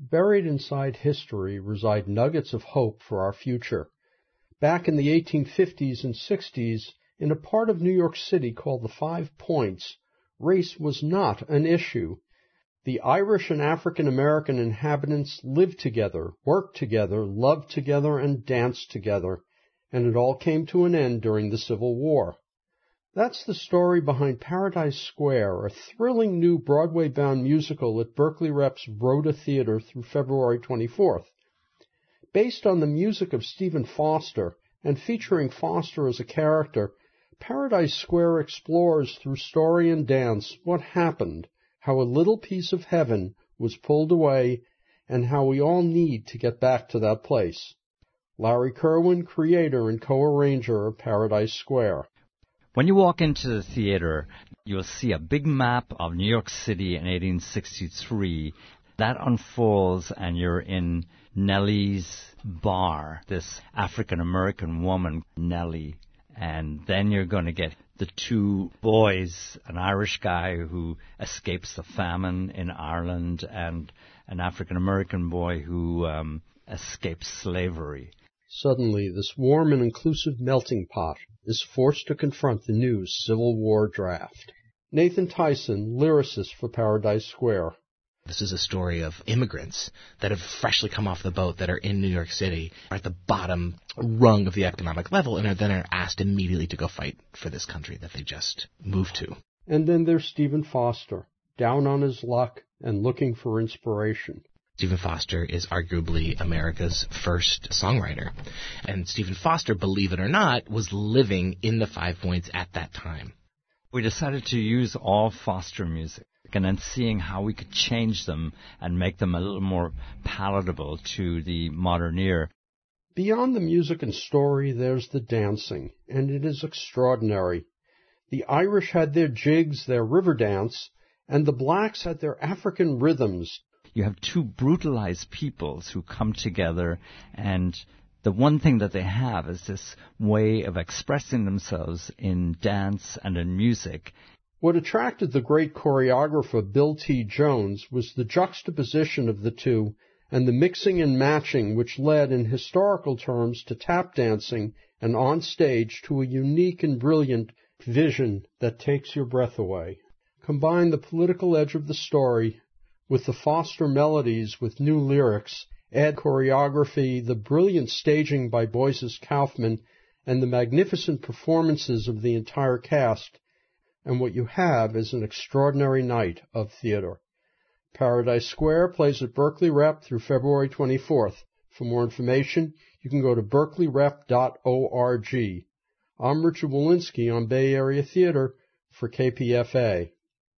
Buried inside history reside nuggets of hope for our future. Back in the 1850s and 60s, in a part of New York City called the Five Points, race was not an issue. The Irish and African American inhabitants lived together, worked together, loved together, and danced together, and it all came to an end during the Civil War. That's the story behind Paradise Square, a thrilling new Broadway-bound musical at Berkeley Rep's Rhoda Theater through February 24th. Based on the music of Stephen Foster and featuring Foster as a character, Paradise Square explores through story and dance what happened, how a little piece of heaven was pulled away, and how we all need to get back to that place. Larry Kerwin, creator and co-arranger of Paradise Square. When you walk into the theater, you'll see a big map of New York City in 1863. That unfolds and you're in Nellie's bar, this African-American woman, Nellie. And then you're going to get the two boys, an Irish guy who escapes the famine in Ireland and an African-American boy who escapes slavery. Suddenly, this warm and inclusive melting pot is forced to confront the new Civil War draft. Nathan Tyson, lyricist for Paradise Square. This is a story of immigrants that have freshly come off the boat that are in New York City, are at the bottom rung of the economic level, and then are asked immediately to go fight for this country that they just moved to. And then there's Stephen Foster, down on his luck and looking for inspiration. Stephen Foster is arguably America's first songwriter. And Stephen Foster, believe it or not, was living in the Five Points at that time. We decided to use all Foster music and then seeing how we could change them and make them a little more palatable to the modern ear. Beyond the music and story, there's the dancing, and it is extraordinary. The Irish had their jigs, their river dance, and the blacks had their African rhythms. You have two brutalized peoples who come together, and the one thing that they have is this way of expressing themselves in dance and in music. What attracted the great choreographer Bill T. Jones was the juxtaposition of the two and the mixing and matching which led in historical terms to tap dancing and on stage to a unique and brilliant vision that takes your breath away. Combine the political edge of the story with the Foster melodies with new lyrics, add choreography, the brilliant staging by Boyces Kaufman, and the magnificent performances of the entire cast, and what you have is an extraordinary night of theater. Paradise Square plays at Berkeley Rep through February 24th. For more information, you can go to berkeleyrep.org. I'm Richard Walensky on Bay Area Theater for KPFA.